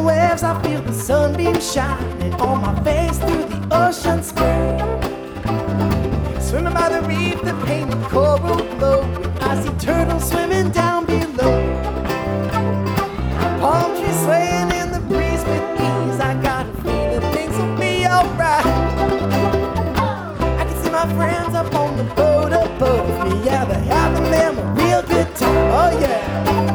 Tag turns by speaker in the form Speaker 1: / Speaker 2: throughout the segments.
Speaker 1: waves, I feel the sunbeam shining on my face through the ocean spray. Swimming by the reef, the painted coral glow. I see turtles swimming down below. Palm trees swaying in the breeze with ease. I got a feeling things will be alright. I can see my friends up on the boat above me. Yeah, they're having them a real good time. Oh yeah.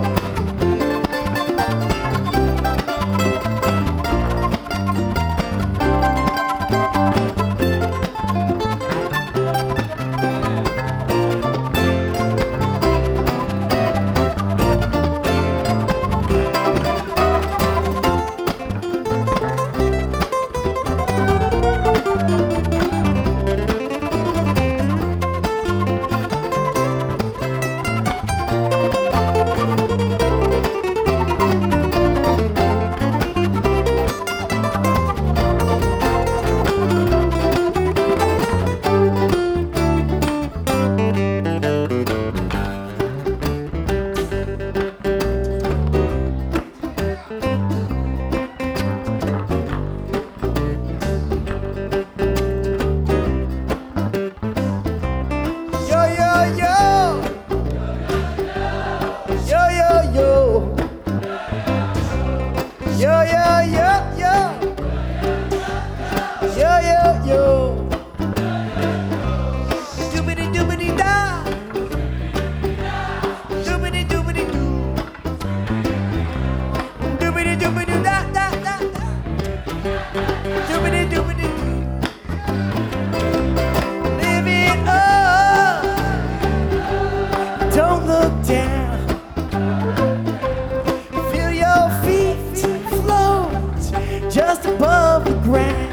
Speaker 1: Don't look down. Feel your feet float just above the ground.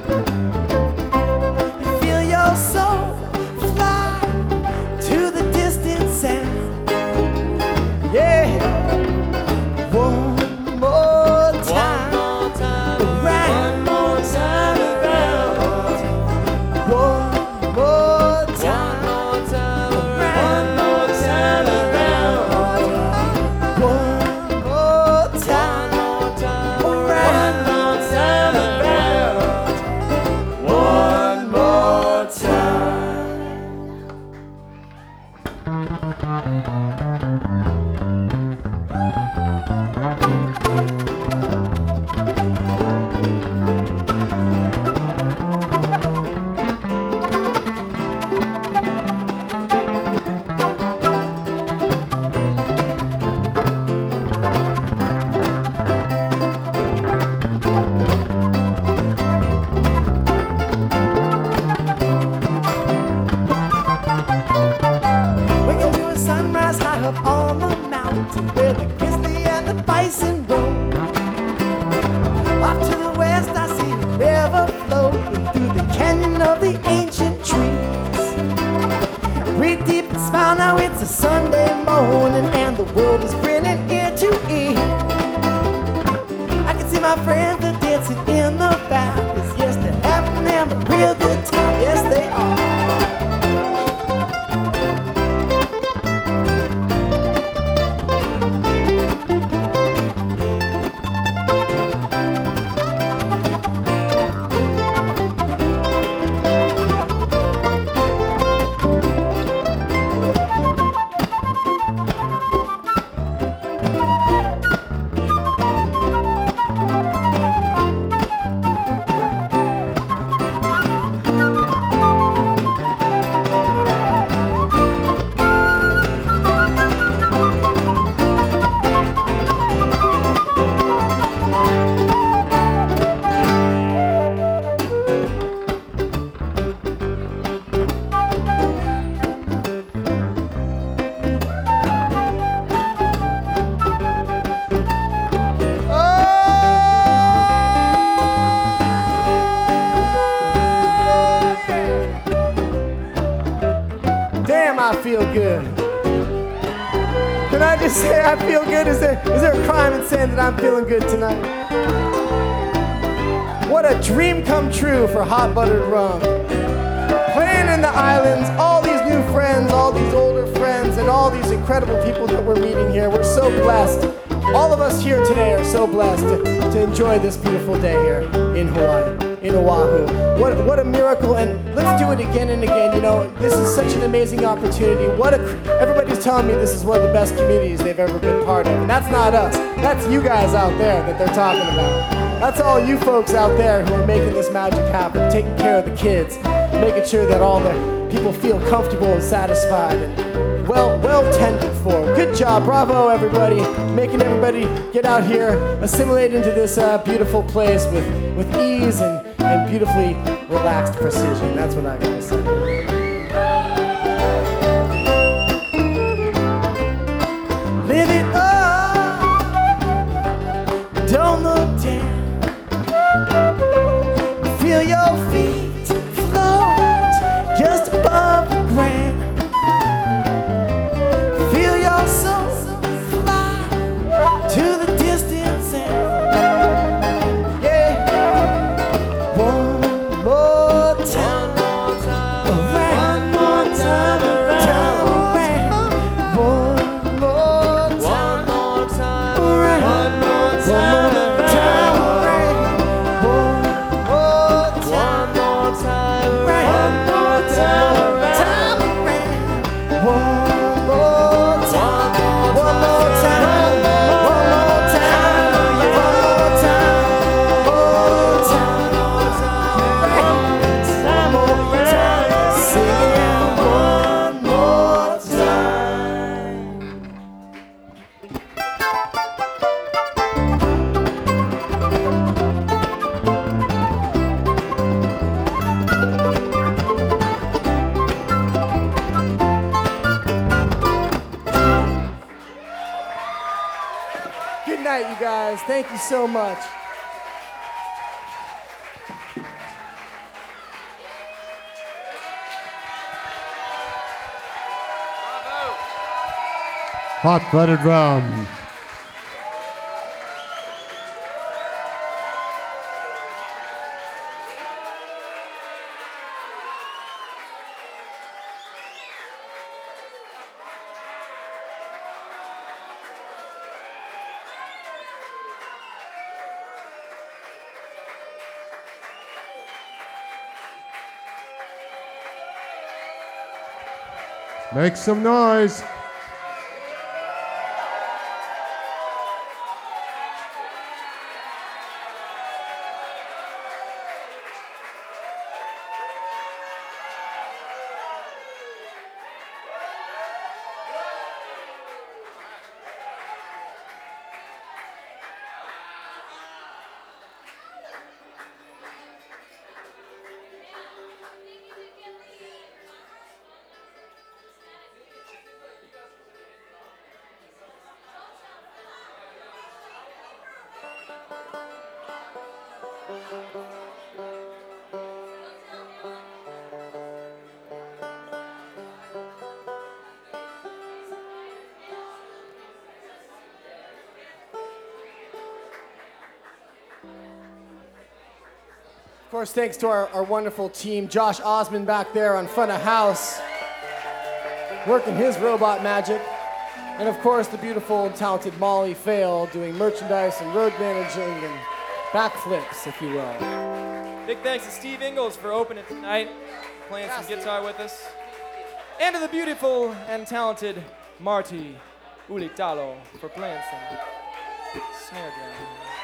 Speaker 1: Feel your soul fly to the distant sound. Yeah. One more time. Around. One more time around. One more time. Up on the mountain where the grizzly and the bison roam. Off to the west I see the river flowing through the canyon of the ancient trees. Breathe deep and smile, now it's a Sunday morning and the world is grinning ear to ear. I can see my friends are dancing in the valleys. Yes, they're having them a real good time. Yes, they are. I feel good. Can I just say I feel good? Is there a crime in saying that I'm feeling good tonight? What a dream come true for Hot Buttered Rum. Playing in the islands, all these new friends, all these older friends, and all these incredible people that we're meeting here. We're so blessed. all of us here today are so blessed to enjoy this beautiful day here in Hawaii, in Oahu. What a miracle, and let's do it again and again. You know, this is such an amazing opportunity. Everybody's telling me this is one of the best communities they've ever been part of, and that's not us. That's you guys out there that they're talking about. That's all you folks out there who are making this magic happen, taking care of the kids, making sure that all the people feel comfortable and satisfied and well tended for. Good job, bravo everybody, making everybody get out here, assimilate into this beautiful place with ease and beautifully relaxed precision. That's what I gotta say. Live it up, don't look down. Feel your feet float just above the ground. Feel your soul fly to the distant sound. Yeah. One more time. One more time around. One more time. One more time around. Good night, you guys. Thank you so much.
Speaker 2: Hot-buttered rum. Make some noise.
Speaker 1: Of course, thanks to our wonderful team, Josh Osmond back there on front of house, working his robot magic. And of course, the beautiful and talented Molly Fail doing merchandise and road managing and backflips, if you will.
Speaker 3: Big thanks to Steve Ingalls for opening tonight, playing some guitar with us. And to the beautiful and talented Marty Ulitalo for playing some snare drum.